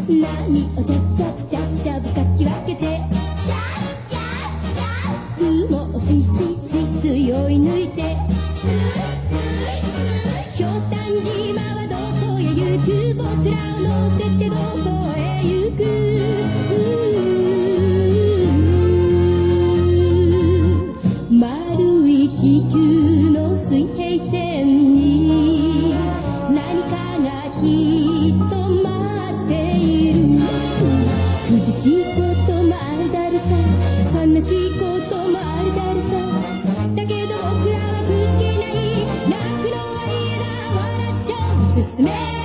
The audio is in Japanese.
波をジャブジャブジャブジャブかき分けて雲をスイスイスイスイ追い抜いてひょうたん島はどこへ行く、僕らを乗せてどこへ行く。丸い地球の水平線に何かがきっと待っている。苦しいこともあるだろさ、悲しいこともあるだろさ。だけど僕らはくじけない、泣くのは嫌だ、笑っちゃう、進め